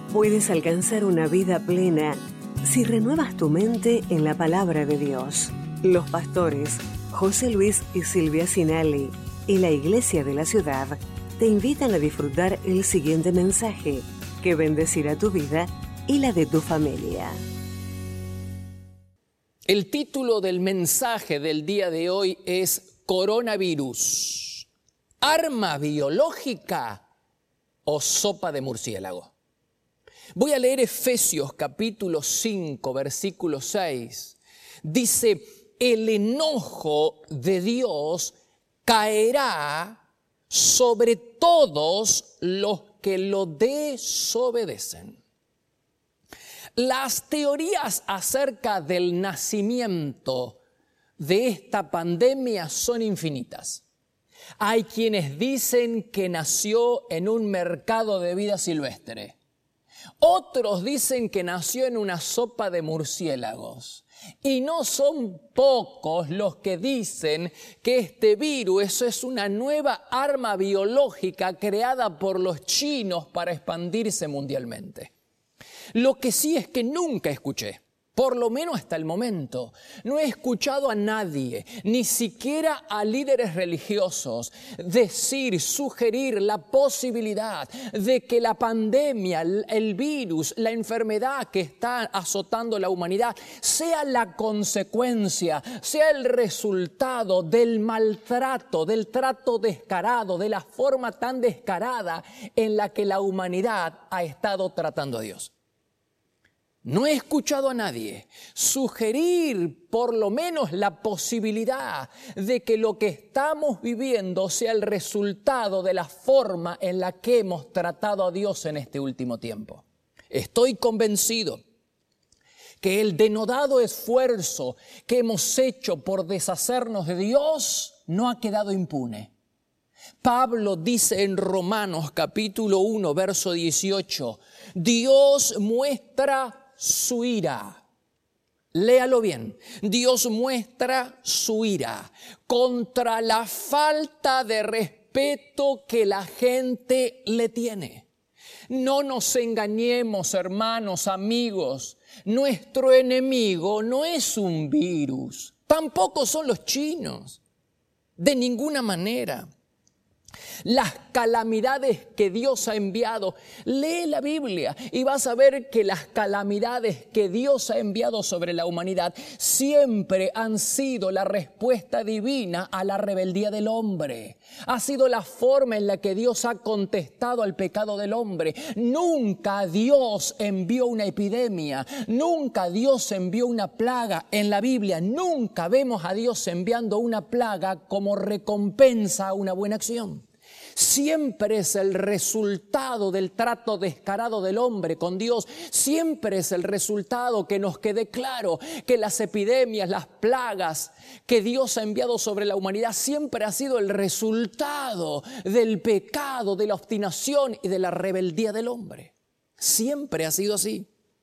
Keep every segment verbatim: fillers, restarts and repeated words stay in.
Puedes alcanzar una vida plena si renuevas tu mente en la palabra de Dios. Los pastores José Luis y Silvia Sinali y la Iglesia de la Ciudad te invitan a disfrutar el siguiente mensaje que bendecirá tu vida y la de tu familia. El título del mensaje del día de hoy es Coronavirus, ¿arma biológica o sopa de murciélago? Voy a leer Efesios capítulo cinco, versículo seis. Dice, el enojo de Dios caerá sobre todos los que lo desobedecen. Las teorías acerca del nacimiento de esta pandemia son infinitas. Hay quienes dicen que nació en un mercado de vida silvestre. Otros dicen que nació en una sopa de murciélagos. Y no son pocos los que dicen que este virus eso es una nueva arma biológica creada por los chinos para expandirse mundialmente. Lo que sí es que nunca escuché, por lo menos hasta el momento, no he escuchado a nadie, ni siquiera a líderes religiosos, decir, sugerir la posibilidad de que la pandemia, el virus, la enfermedad que está azotando la humanidad sea la consecuencia, sea el resultado del maltrato, del trato descarado, de la forma tan descarada en la que la humanidad ha estado tratando a Dios. No he escuchado a nadie sugerir por lo menos la posibilidad de que lo que estamos viviendo sea el resultado de la forma en la que hemos tratado a Dios en este último tiempo. Estoy convencido que el denodado esfuerzo que hemos hecho por deshacernos de Dios no ha quedado impune. Pablo dice en Romanos capítulo uno, verso dieciocho, Dios muestra su ira. Léalo bien. Dios muestra su ira contra la falta de respeto que la gente le tiene. No nos engañemos, hermanos, amigos. Nuestro enemigo no es un virus. Tampoco son los chinos. De ninguna manera. Las calamidades que Dios ha enviado. Lee la Biblia y vas a ver que las calamidades que Dios ha enviado sobre la humanidad siempre han sido la respuesta divina a la rebeldía del hombre. Ha sido la forma en la que Dios ha contestado al pecado del hombre. Nunca Dios envió una epidemia, nunca Dios envió una plaga. En la Biblia nunca vemos a Dios enviando una plaga como recompensa a una buena acción. Siempre es el resultado del trato descarado del hombre con Dios. Siempre es el resultado que nos quede claro que las epidemias, las plagas que Dios ha enviado sobre la humanidad siempre ha sido el resultado del pecado, de la obstinación y de la rebeldía del hombre. Siempre ha sido así.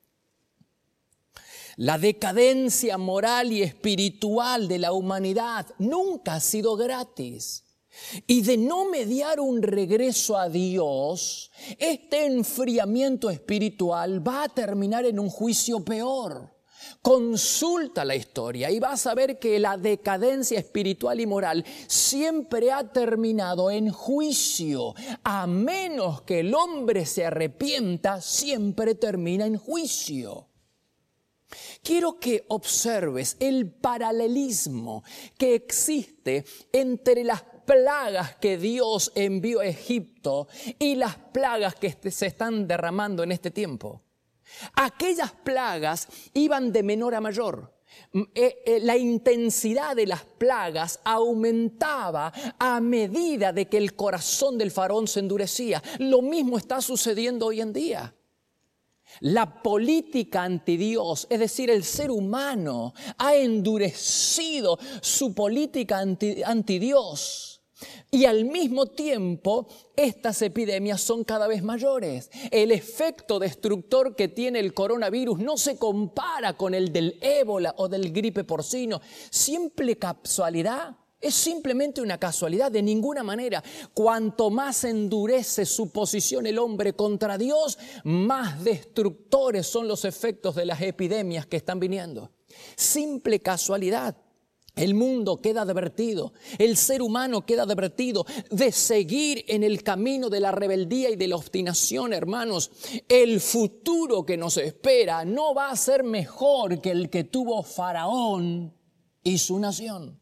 La decadencia moral y espiritual de la humanidad nunca ha sido gratis. Y de no mediar un regreso a Dios, este enfriamiento espiritual va a terminar en un juicio peor. Consulta la historia y vas a ver que la decadencia espiritual y moral siempre ha terminado en juicio. A menos que el hombre se arrepienta, siempre termina en juicio. Quiero que observes el paralelismo que existe entre las plagas que Dios envió a Egipto y las plagas que se están derramando en este tiempo. Aquellas plagas iban de menor a mayor. La intensidad de las plagas aumentaba a medida de que el corazón del faraón se endurecía. Lo mismo está sucediendo hoy en día. La política anti Dios, es decir, el ser humano, ha endurecido su política anti, anti Dios. Y al mismo tiempo, estas epidemias son cada vez mayores. El efecto destructor que tiene el coronavirus no se compara con el del ébola o del gripe porcino. Simple casualidad. Es simplemente una casualidad, de ninguna manera. Cuanto más endurece su posición el hombre contra Dios, más destructores son los efectos de las epidemias que están viniendo. Simple casualidad. El mundo queda advertido, el ser humano queda advertido de seguir en el camino de la rebeldía y de la obstinación, hermanos. El futuro que nos espera no va a ser mejor que el que tuvo Faraón y su nación.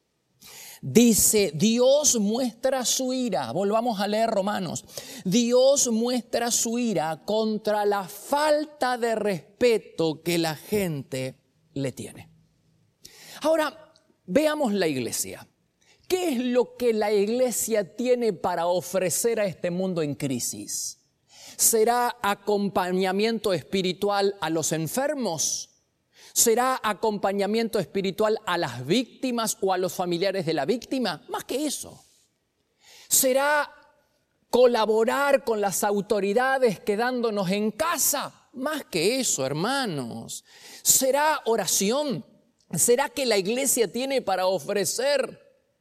Dice, Dios muestra su ira, volvamos a leer Romanos, Dios muestra su ira contra la falta de respeto que la gente le tiene. Ahora, veamos la iglesia. ¿Qué es lo que la iglesia tiene para ofrecer a este mundo en crisis? ¿Será acompañamiento espiritual a los enfermos? ¿Será acompañamiento espiritual a las víctimas o a los familiares de la víctima? Más que eso. ¿Será colaborar con las autoridades quedándonos en casa? Más que eso, hermanos. ¿Será oración? ¿Será que la iglesia tiene para ofrecer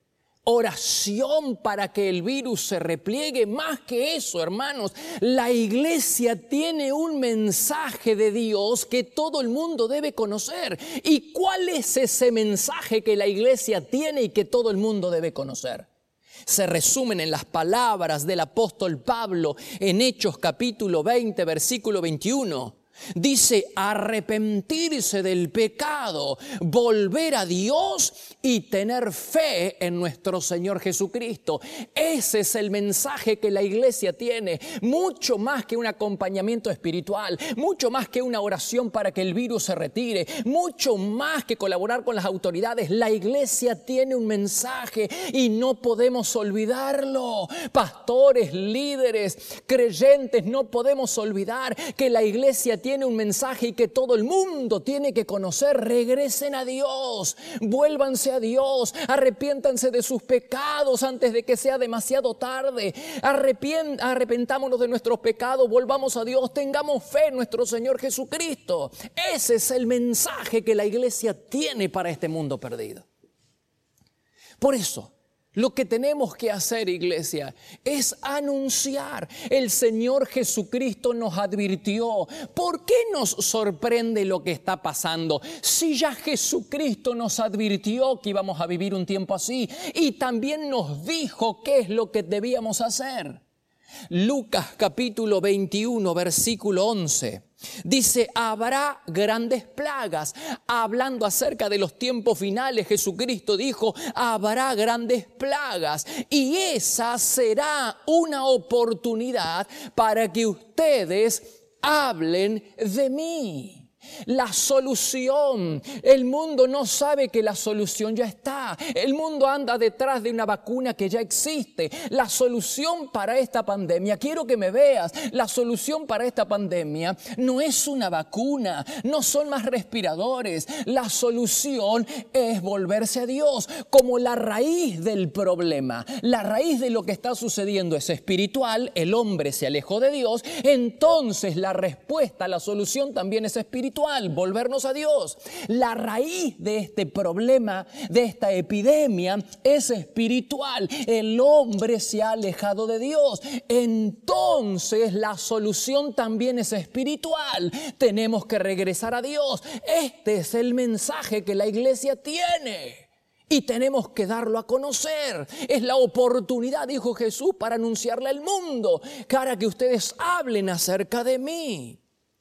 oración para que el virus se repliegue? Más que eso, hermanos, la iglesia tiene un mensaje de Dios que todo el mundo debe conocer. ¿Y cuál es ese mensaje que la iglesia tiene y que todo el mundo debe conocer? Se resumen en las palabras del apóstol Pablo en Hechos capítulo veinte, versículo veintiuno. Dice, arrepentirse del pecado, volver a Dios y tener fe en nuestro Señor Jesucristo. Ese es el mensaje que la iglesia tiene, mucho más que un acompañamiento espiritual, mucho más que una oración para que el virus se retire, mucho más que colaborar con las autoridades. La iglesia tiene un mensaje y no podemos olvidarlo. Pastores, líderes, creyentes, no podemos olvidar que la iglesia tiene un mensaje y que todo el mundo tiene que conocer. Regresen a Dios, vuélvanse a Dios, arrepiéntanse de sus pecados antes de que sea demasiado tarde. Arrepien- arrepentámonos de nuestros pecados, volvamos a Dios, tengamos fe en nuestro Señor Jesucristo. Ese es el mensaje que la iglesia tiene para este mundo perdido. Por eso, lo que tenemos que hacer, iglesia, es anunciar. El Señor Jesucristo nos advirtió. ¿Por qué nos sorprende lo que está pasando? Si ya Jesucristo nos advirtió que íbamos a vivir un tiempo así y también nos dijo qué es lo que debíamos hacer. Lucas capítulo veintiuno, versículo once. Dice, habrá grandes plagas. Hablando acerca de los tiempos finales, Jesucristo dijo, habrá grandes plagas. Y esa será una oportunidad para que ustedes hablen de mí. La solución, el mundo no sabe que la solución ya está. El mundo anda detrás de una vacuna que ya existe. La solución para esta pandemia, quiero que me veas, la solución para esta pandemia no es una vacuna, no son más respiradores. La solución es volverse a Dios como la raíz del problema. La raíz de lo que está sucediendo es espiritual, el hombre se alejó de Dios, entonces la respuesta, la solución también es espiritual. Volvernos a Dios. La raíz de este problema, de esta epidemia, es espiritual. El hombre se ha alejado de Dios. Entonces la solución también es espiritual. Tenemos que regresar a Dios. Este es el mensaje que la iglesia tiene. Y tenemos que darlo a conocer. Es la oportunidad, dijo Jesús, para anunciarle al mundo, para que ustedes hablen acerca de mí.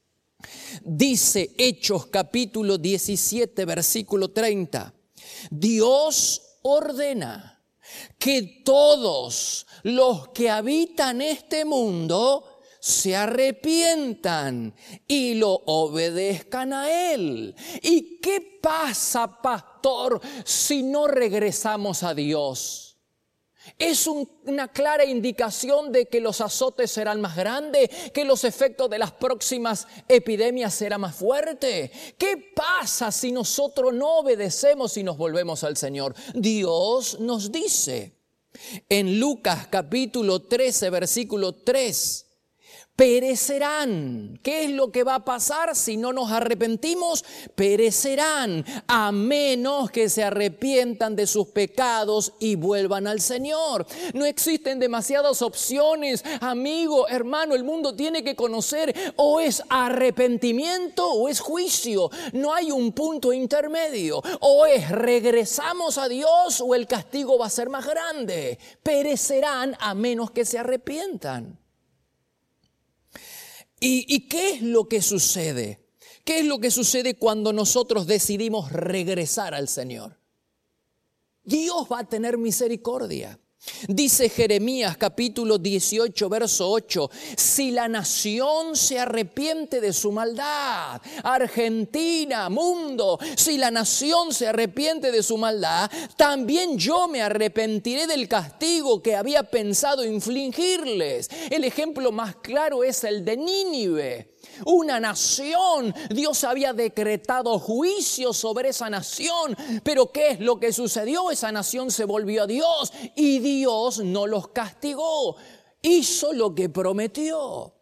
Dice Hechos capítulo diecisiete, versículo treinta. Dios ordena que todos los que habitan este mundo se arrepientan y lo obedezcan a Él. ¿Y qué pasa, pastor, si no regresamos a Dios? Es un, una clara indicación de que los azotes serán más grandes, que los efectos de las próximas epidemias serán más fuertes. ¿Qué pasa si nosotros no obedecemos y nos volvemos al Señor? Dios nos dice en Lucas capítulo trece, versículo tres, perecerán. ¿Qué es lo que va a pasar si no nos arrepentimos? Perecerán, a menos que se arrepientan de sus pecados y vuelvan al Señor. No existen demasiadas opciones, amigo, hermano. El mundo tiene que conocer o es arrepentimiento o es juicio. No hay un punto intermedio. O es regresamos a Dios o el castigo va a ser más grande. Perecerán a menos que se arrepientan. ¿Y, y qué es lo que sucede? ¿Qué es lo que sucede cuando nosotros decidimos regresar al Señor? Dios va a tener misericordia. Dice Jeremías capítulo dieciocho, verso ocho, si la nación se arrepiente de su maldad, Argentina, mundo, si la nación se arrepiente de su maldad, también yo me arrepentiré del castigo que había pensado infligirles. El ejemplo más claro es el de Nínive. Una nación, Dios había decretado juicio sobre esa nación, pero ¿qué es lo que sucedió? Esa nación se volvió a Dios y Dios no los castigó, hizo lo que prometió.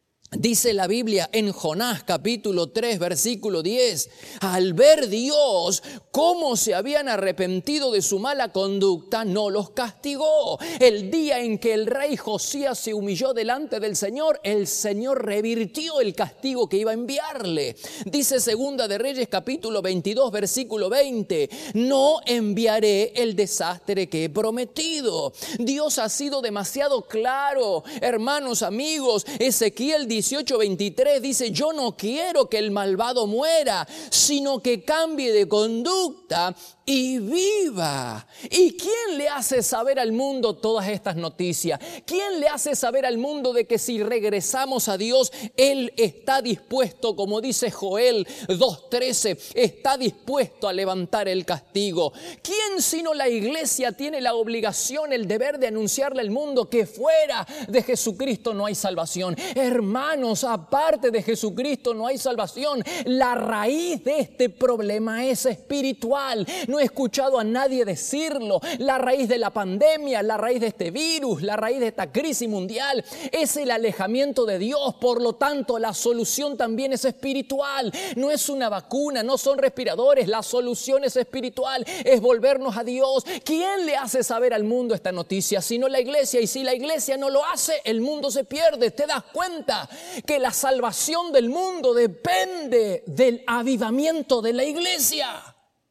Dice la Biblia en Jonás capítulo tres versículo diez, al ver Dios cómo se habían arrepentido de su mala conducta, no los castigó. El día en que el rey Josías se humilló delante del Señor, el Señor revirtió el castigo que iba a enviarle. Dice Segunda de Reyes capítulo veintidós versículo veinte, no enviaré el desastre que he prometido. Dios ha sido demasiado claro, hermanos, amigos. Ezequiel dieciocho veintitrés dice, yo no quiero que el malvado muera, sino que cambie de conducta y viva. ¿Y quién le hace saber al mundo todas estas noticias? ¿Quién le hace saber al mundo de que si regresamos a Dios, Él está dispuesto, como dice Joel dos trece, está dispuesto a levantar el castigo? ¿Quién sino la iglesia tiene la obligación, el deber de anunciarle al mundo que fuera de Jesucristo no hay salvación? Hermanos, aparte de Jesucristo no hay salvación. La raíz de este problema es espiritual. No he escuchado a nadie decirlo. La raíz de la pandemia, la raíz de este virus, la raíz de esta crisis mundial es el alejamiento de Dios. Por lo tanto, la solución también es espiritual. No es una vacuna, no son respiradores. La solución es espiritual, es volvernos a Dios. ¿Quién le hace saber al mundo esta noticia? Sino la iglesia. Y si la iglesia no lo hace, el mundo se pierde. ¿Te das cuenta que la salvación del mundo depende del avivamiento de la iglesia?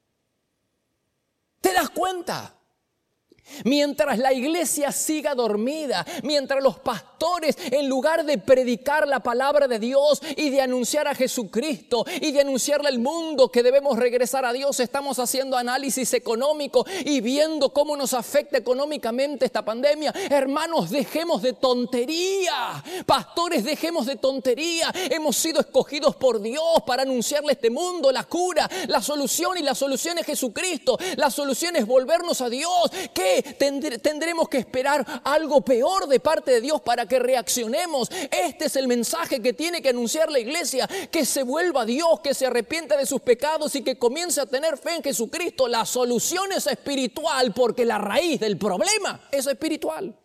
¿Te das cuenta? Mientras la iglesia siga dormida, mientras los pastores, en lugar de predicar la palabra de Dios y de anunciar a Jesucristo y de anunciarle al mundo que debemos regresar a Dios, estamos haciendo análisis económico y viendo cómo nos afecta económicamente esta pandemia. Hermanos, dejemos de tontería. Pastores, dejemos de tontería. Hemos sido escogidos por Dios para anunciarle a este mundo la cura, la solución, y la solución es Jesucristo. La solución es volvernos a Dios. ¿Qué? Tendremos que esperar algo peor de parte de Dios para que reaccionemos. Este es el mensaje que tiene que anunciar la iglesia, que se vuelva a Dios, que se arrepienta de sus pecados y que comience a tener fe en Jesucristo. La solución es espiritual porque la raíz del problema es espiritual.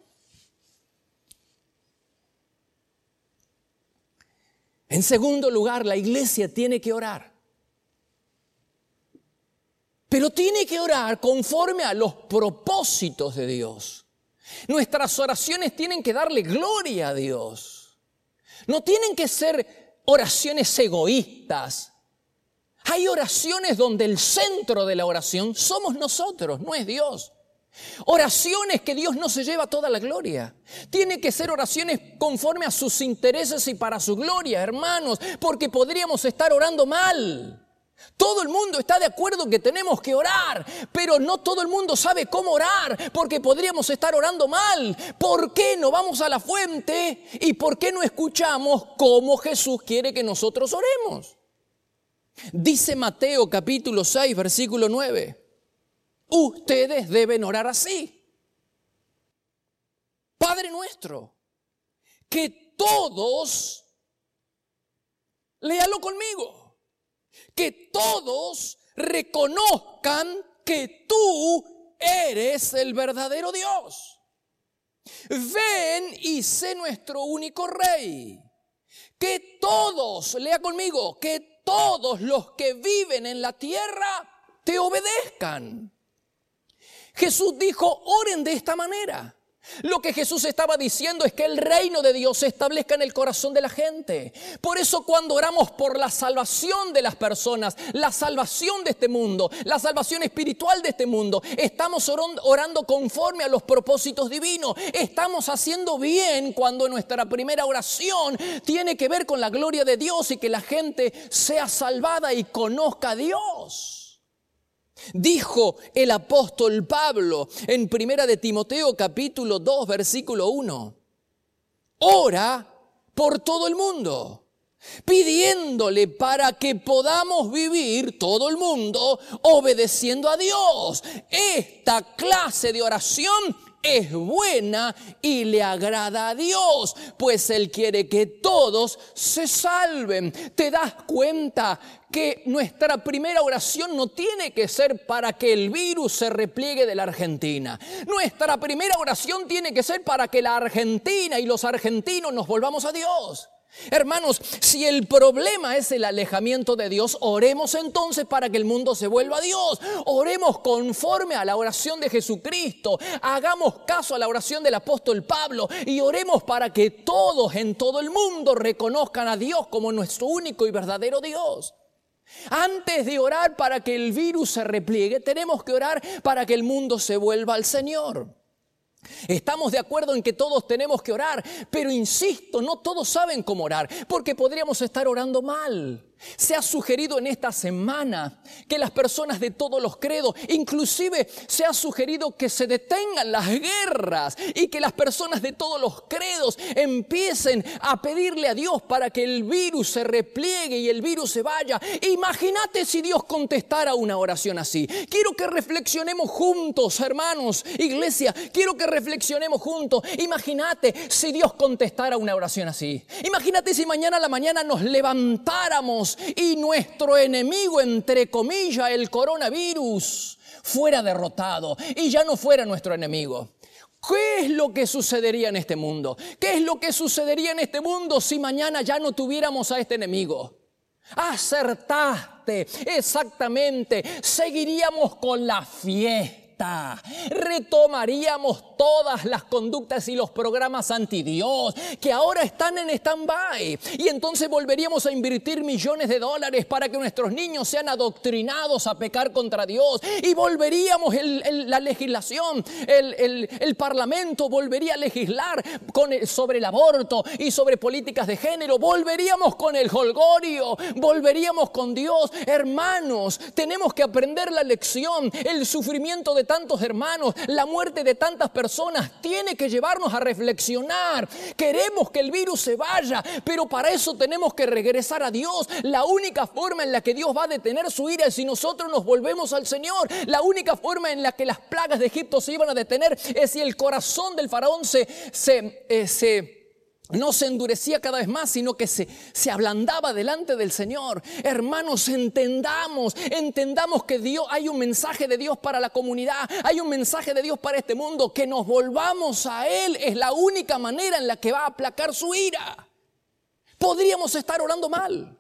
En segundo lugar, la iglesia tiene que orar. Pero tiene que orar conforme a los propósitos de Dios. Nuestras oraciones tienen que darle gloria a Dios. No tienen que ser oraciones egoístas. Hay oraciones donde el centro de la oración somos nosotros, no es Dios. Oraciones que Dios no se lleva toda la gloria. Tienen que ser oraciones conforme a sus intereses y para su gloria, hermanos, porque podríamos estar orando mal. Todo el mundo está de acuerdo que tenemos que orar, pero no todo el mundo sabe cómo orar, porque podríamos estar orando mal. ¿Por qué no vamos a la fuente y por qué no escuchamos cómo Jesús quiere que nosotros oremos? Dice Mateo capítulo seis, versículo nueve. Ustedes deben orar así. Padre nuestro, que todos, léalo conmigo. Que todos reconozcan que tú eres el verdadero Dios. Ven y sé nuestro único Rey. Que todos, lea conmigo, que todos los que viven en la tierra te obedezcan. Jesús dijo, oren de esta manera. Lo que Jesús estaba diciendo es que el reino de Dios se establezca en el corazón de la gente. Por eso cuando oramos por la salvación de las personas, la salvación de este mundo, la salvación espiritual de este mundo, estamos orando conforme a los propósitos divinos. Estamos haciendo bien cuando nuestra primera oración tiene que ver con la gloria de Dios y que la gente sea salvada y conozca a Dios. Dijo el apóstol Pablo en Primera de Timoteo capítulo dos versículo uno. Ora por todo el mundo, pidiéndole para que podamos vivir todo el mundo obedeciendo a Dios. Esta clase de oración es buena y le agrada a Dios, pues Él quiere que todos se salven. ¿Te das cuenta que nuestra primera oración no tiene que ser para que el virus se repliegue de la Argentina? Nuestra primera oración tiene que ser para que la Argentina y los argentinos nos volvamos a Dios. Hermanos, si el problema es el alejamiento de Dios, oremos entonces para que el mundo se vuelva a Dios. Oremos conforme a la oración de Jesucristo. Hagamos caso a la oración del apóstol Pablo y oremos para que todos en todo el mundo reconozcan a Dios como nuestro único y verdadero Dios. Antes de orar para que el virus se repliegue, tenemos que orar para que el mundo se vuelva al Señor. Estamos de acuerdo en que todos tenemos que orar, pero insisto, no todos saben cómo orar, porque podríamos estar orando mal. Se ha sugerido en esta semana que las personas de todos los credos, inclusive se ha sugerido que se detengan las guerras y que las personas de todos los credos empiecen a pedirle a Dios para que el virus se repliegue y el virus se vaya. Imagínate si Dios contestara una oración así. Quiero que reflexionemos juntos, hermanos, iglesia, quiero que reflexionemos juntos. Imagínate si Dios contestara una oración así. Imagínate si mañana a la mañana nos levantáramos y nuestro enemigo, entre comillas, el coronavirus, fuera derrotado y ya no fuera nuestro enemigo. ¿Qué es lo que sucedería en este mundo? ¿Qué es lo que sucedería en este mundo si mañana ya no tuviéramos a este enemigo? Acertaste, exactamente. Seguiríamos con la fiesta. Retomaríamos todas las conductas y los programas anti-Dios que ahora están en stand-by. Y entonces volveríamos a invertir millones de dólares para que nuestros niños sean adoctrinados a pecar contra Dios. Y volveríamos el, el, la legislación, el, el, el parlamento volvería a legislar con el, sobre el aborto y sobre políticas de género. Volveríamos con el jolgorio, volveríamos con Dios. Hermanos, tenemos que aprender la lección. El sufrimiento de tantos hermanos, la muerte de tantas personas tiene que llevarnos a reflexionar. Queremos que el virus se vaya, pero para eso tenemos que regresar a Dios. La única forma en la que Dios va a detener su ira es si nosotros nos volvemos al Señor. La única forma en la que las plagas de Egipto se iban a detener es si el corazón del faraón se, se, eh, se no se endurecía cada vez más, sino que se, se ablandaba delante del Señor. Hermanos, entendamos, entendamos que Dios, hay un mensaje de Dios para la comunidad, hay un mensaje de Dios para este mundo. Que nos volvamos a Él es la única manera en la que va a aplacar su ira. Podríamos estar orando mal.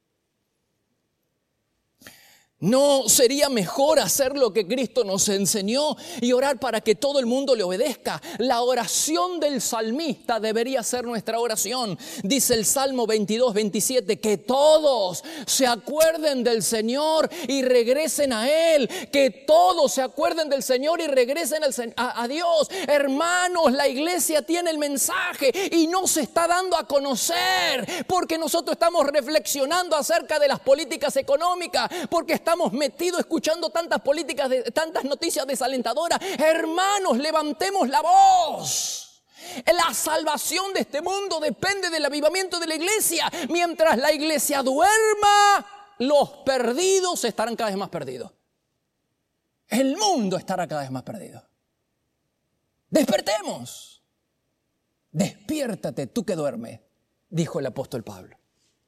¿No sería mejor hacer lo que Cristo nos enseñó y orar para que todo el mundo le obedezca? La oración del salmista debería ser nuestra oración. Dice el Salmo veintidós, veintisiete, que todos se acuerden del Señor y regresen a Él. Que todos se acuerden del Señor y regresen al, a, a Dios. Hermanos, la iglesia tiene el mensaje y no se está dando a conocer porque nosotros estamos reflexionando acerca de las políticas económicas, porque estamos metidos escuchando tantas políticas, de, tantas noticias desalentadoras. Hermanos, levantemos la voz. La salvación de este mundo depende del avivamiento de la iglesia. Mientras la iglesia duerma, los perdidos estarán cada vez más perdidos. El mundo estará cada vez más perdido. Despertemos. Despiértate tú que duermes, dijo el apóstol Pablo.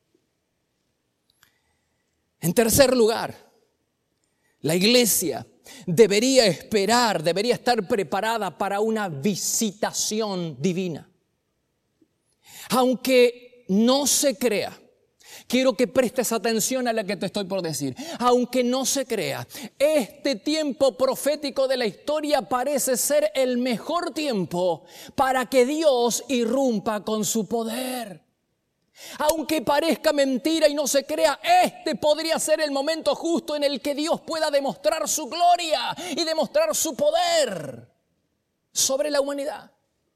En tercer lugar, la iglesia debería esperar, debería estar preparada para una visitación divina. Aunque no se crea, quiero que prestes atención a lo que te estoy por decir. Aunque no se crea, este tiempo profético de la historia parece ser el mejor tiempo para que Dios irrumpa con su poder. Aunque parezca mentira y no se crea, este podría ser el momento justo en el que Dios pueda demostrar su gloria y demostrar su poder sobre la humanidad.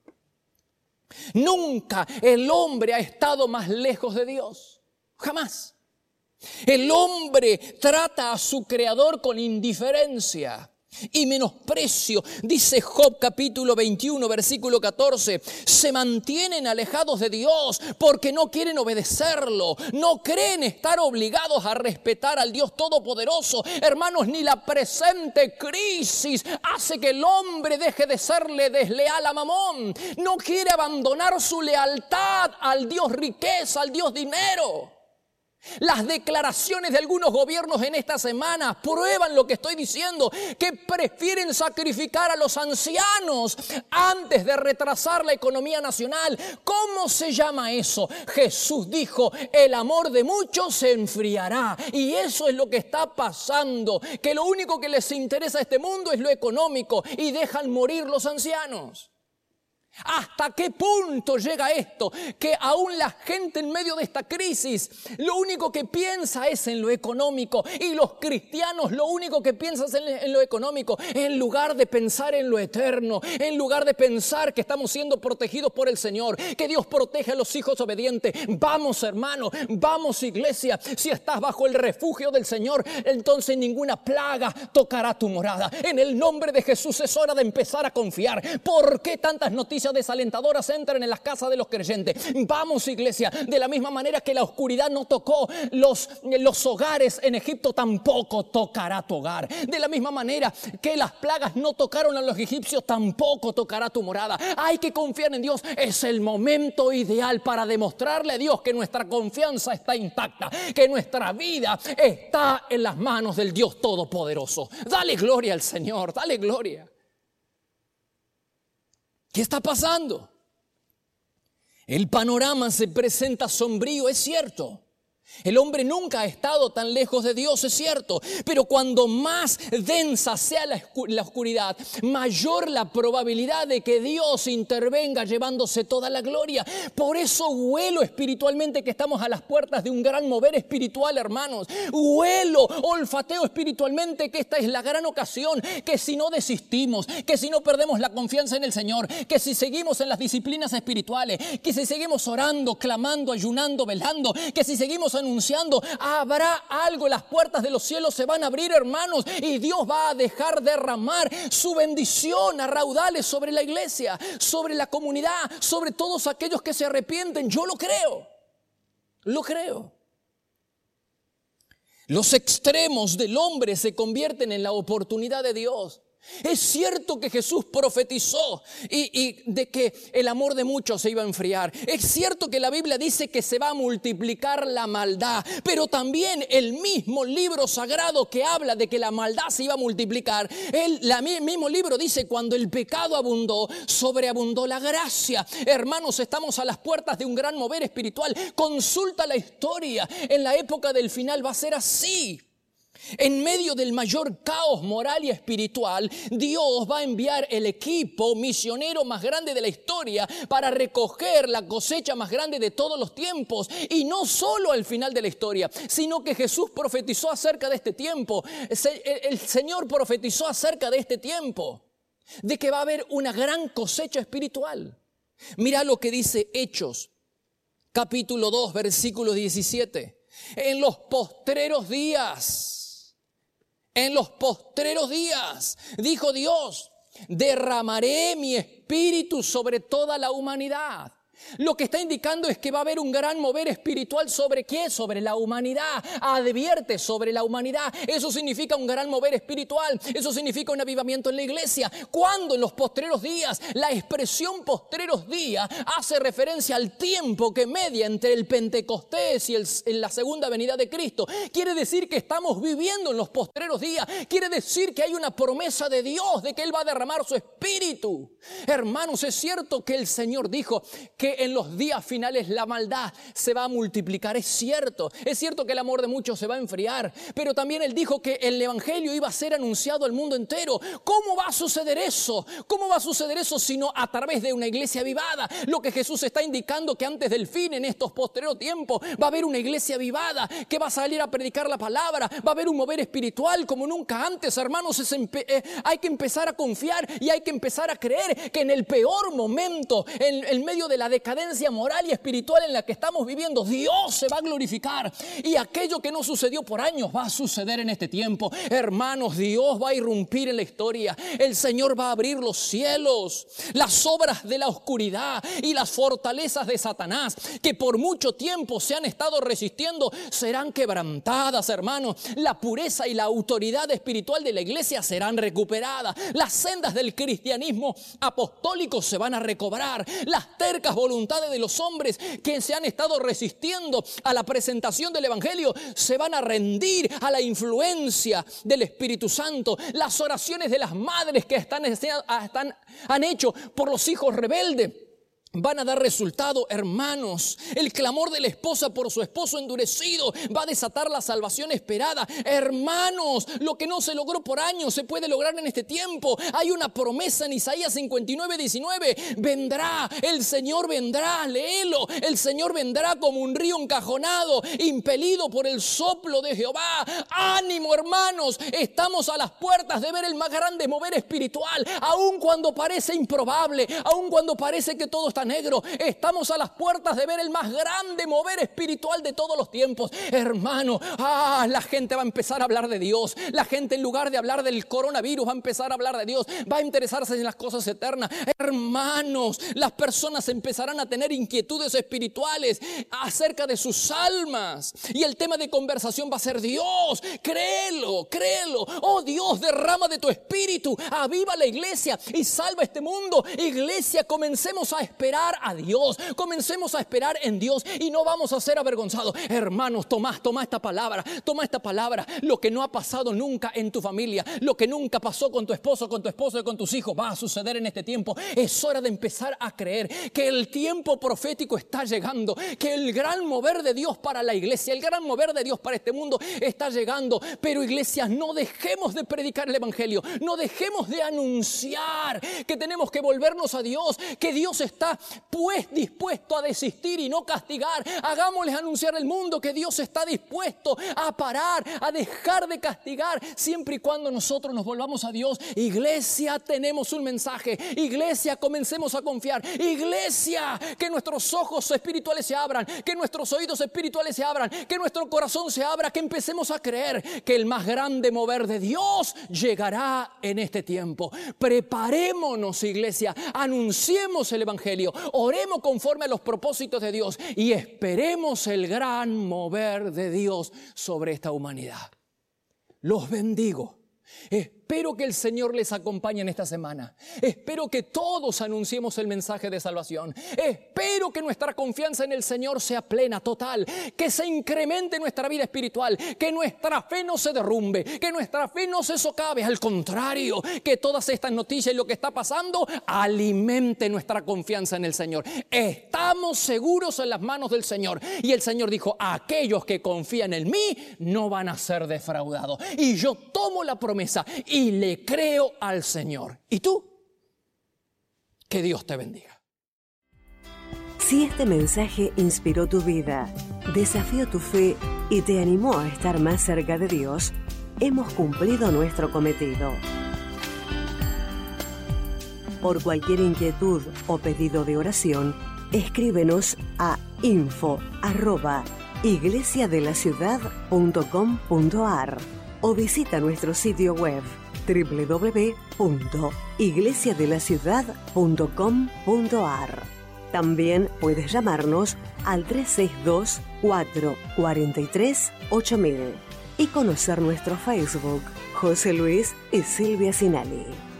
Nunca el hombre ha estado más lejos de Dios. Jamás. El hombre trata a su creador con indiferencia y menosprecio. Dice Job capítulo veintiuno, versículo catorce, se mantienen alejados de Dios porque no quieren obedecerlo, no creen estar obligados a respetar al Dios Todopoderoso. Hermanos, ni la presente crisis hace que el hombre deje de serle desleal a Mamón. No quiere abandonar su lealtad al Dios riqueza, al Dios dinero. Las declaraciones de algunos gobiernos en esta semana prueban lo que estoy diciendo, que prefieren sacrificar a los ancianos antes de retrasar la economía nacional. ¿Cómo se llama eso? Jesús dijo, el amor de muchos se enfriará. Y eso es lo que está pasando, que lo único que les interesa a este mundo es lo económico y dejan morir los ancianos. ¿Hasta qué punto llega esto? Que aún la gente en medio de esta crisis lo único que piensa es en lo económico. Y los cristianos lo único que piensan es en, en lo económico. En lugar de pensar en lo eterno. En lugar de pensar que estamos siendo protegidos por el Señor. Que Dios protege a los hijos obedientes. Vamos, hermano, vamos, iglesia. Si estás bajo el refugio del Señor, entonces ninguna plaga tocará tu morada. En el nombre de Jesús es hora de empezar a confiar. ¿Por qué tantas noticias desalentadoras entran en las casas de los creyentes? Vamos, iglesia, de la misma manera que la oscuridad no tocó los, los hogares en Egipto, tampoco tocará tu hogar. De la misma manera que las plagas no tocaron a los egipcios, tampoco tocará tu morada. Hay que confiar en Dios. Es el momento ideal para demostrarle a Dios que nuestra confianza está intacta, que nuestra vida está en las manos del Dios Todopoderoso. Dale gloria al Señor, dale gloria. ¿Qué está pasando? El panorama se presenta sombrío, es cierto. El hombre nunca ha estado tan lejos de Dios, es cierto. Pero cuando más densa sea la oscuridad, mayor la probabilidad de que Dios intervenga llevándose toda la gloria. Por eso huelo espiritualmente que estamos a las puertas de un gran mover espiritual, hermanos. Huelo, olfateo espiritualmente que esta es la gran ocasión. Que si no desistimos, que si no perdemos la confianza en el Señor, que si seguimos en las disciplinas espirituales, que si seguimos orando, clamando, ayunando, velando, que si seguimos anunciando, habrá algo, las puertas de los cielos se van a abrir, hermanos, y Dios va a dejar derramar su bendición a raudales sobre la iglesia, sobre la comunidad, sobre todos aquellos que se arrepienten. Yo lo creo, lo creo. Los extremos del hombre se convierten en la oportunidad de Dios. Es cierto que Jesús profetizó y, y de que el amor de muchos se iba a enfriar. Es cierto que la Biblia dice que se va a multiplicar la maldad, pero también el mismo libro sagrado que habla de que la maldad se iba a multiplicar, el la, mismo libro dice cuando el pecado abundó, sobreabundó la gracia. Hermanos, estamos a las puertas de un gran mover espiritual. Consulta la historia. En la época del final va a ser así. En medio del mayor caos moral y espiritual, Dios va a enviar el equipo misionero más grande de la historia para recoger la cosecha más grande de todos los tiempos. Y no solo al final de la historia, sino que Jesús profetizó acerca de este tiempo. El Señor profetizó acerca de este tiempo, de que va a haber una gran cosecha espiritual. Mira lo que dice Hechos, capítulo dos, versículo diecisiete. En los postreros días... En los postreros días, dijo Dios, derramaré mi espíritu sobre toda la humanidad. Lo que está indicando es que va a haber un gran mover espiritual. ¿Sobre qué? Sobre la humanidad. Advierte sobre la humanidad. Eso significa un gran mover espiritual. Eso significa un avivamiento en la iglesia. ¿Cuándo? En los postreros días. La expresión postreros días hace referencia al tiempo que media entre el Pentecostés y el, en la segunda venida de Cristo. Quiere decir que estamos viviendo en los postreros días. Quiere decir que hay una promesa de Dios de que Él va a derramar su espíritu. Hermanos, es cierto que el Señor dijo que en los días finales la maldad se va a multiplicar. Es cierto, es cierto que el amor de muchos se va a enfriar, pero también Él dijo que el evangelio iba a ser anunciado al mundo entero. ¿Cómo va a suceder eso? ¿Cómo va a suceder eso sino a través de una iglesia avivada? Lo que Jesús está indicando que antes del fin, en estos posteriores tiempos, va a haber una iglesia avivada que va a salir a predicar la palabra, va a haber un mover espiritual como nunca antes, hermanos. Es empe- eh, hay que empezar a confiar y hay que empezar a creer que en el peor momento, en, en medio de la decadencia moral y espiritual en la que estamos viviendo, Dios se va a glorificar, y aquello que no sucedió por años va a suceder en este tiempo. Hermanos, Dios va a irrumpir en la historia. El Señor va a abrir los cielos. Las obras de la oscuridad y las fortalezas de Satanás, que por mucho tiempo se han estado resistiendo, serán quebrantadas, hermanos. La pureza y la autoridad espiritual de la iglesia serán recuperadas. Las sendas del cristianismo apostólico se van a recobrar. Las tercas voluntades de los hombres que se han estado resistiendo a la presentación del evangelio se van a rendir a la influencia del Espíritu Santo. Las oraciones de las madres que están, están, han hecho por los hijos rebeldes van a dar resultado, hermanos. El clamor de la esposa por su esposo endurecido va a desatar la salvación esperada. Hermanos, lo que no se logró por años se puede lograr en este tiempo. Hay una promesa en Isaías cincuenta y nueve, diecinueve. Vendrá, el Señor vendrá, léelo. El Señor vendrá como un río encajonado, impelido por el soplo de Jehová. Ánimo, hermanos, estamos a las puertas de ver el más grande mover espiritual. Aun cuando parece improbable, aun cuando parece que todo está negro, estamos a las puertas de ver el más grande mover espiritual de todos los tiempos. Hermano, ah, la gente va a empezar a hablar de Dios. La gente, en lugar de hablar del coronavirus, va a empezar a hablar de Dios. Va a interesarse en las cosas eternas. Hermanos, las personas empezarán a tener inquietudes espirituales acerca de sus almas, y el tema de conversación va a ser Dios. Créelo, créelo. Oh Dios, derrama de tu espíritu, aviva la iglesia y salva este mundo. Iglesia, comencemos a esperar a Dios, comencemos a esperar en Dios y no vamos a ser avergonzados. Hermanos, toma, toma esta palabra, toma esta palabra. Lo que no ha pasado nunca en tu familia, lo que nunca pasó con tu esposo, con tu esposo y con tus hijos, va a suceder en este tiempo. Es hora de empezar a creer que el tiempo profético está llegando, que el gran mover de Dios para la iglesia, el gran mover de Dios para este mundo está llegando. Pero iglesias, no dejemos de predicar el evangelio, no dejemos de anunciar que tenemos que volvernos a Dios, que Dios está pues dispuesto a desistir y no castigar. Hagámosles anunciar al mundo que Dios está dispuesto a parar, a dejar de castigar, siempre y cuando nosotros nos volvamos a Dios. Iglesia, tenemos un mensaje. Iglesia, comencemos a confiar. Iglesia, que nuestros ojos espirituales se abran, que nuestros oídos espirituales se abran, que nuestro corazón se abra, que empecemos a creer que el más grande mover de Dios llegará en este tiempo. Preparémonos, iglesia, anunciemos el evangelio, oremos conforme a los propósitos de Dios y esperemos el gran mover de Dios sobre esta humanidad. Los bendigo. Espero que el Señor les acompañe en esta semana. Espero que todos anunciemos el mensaje de salvación. Espero que nuestra confianza en el Señor sea plena, total. Que se incremente nuestra vida espiritual. Que nuestra fe no se derrumbe. Que nuestra fe no se socave. Al contrario, que todas estas noticias y lo que está pasando alimente nuestra confianza en el Señor. Estamos seguros en las manos del Señor. Y el Señor dijo, aquellos que confían en mí no van a ser defraudados. Y yo tomo la promesa y le creo al Señor. ¿Y tú? Que Dios te bendiga. Si este mensaje inspiró tu vida, desafió tu fe y te animó a estar más cerca de Dios, hemos cumplido nuestro cometido. Por cualquier inquietud o pedido de oración, escríbenos a info arroba iglesiadelaciudad punto com punto ar o visita nuestro sitio web doble u doble u doble u punto iglesia de la ciudad punto com punto ar. También puedes llamarnos al tres seis dos, cuatro cuatro tres, ocho mil y conocer nuestro Facebook, José Luis y Silvia Sinali.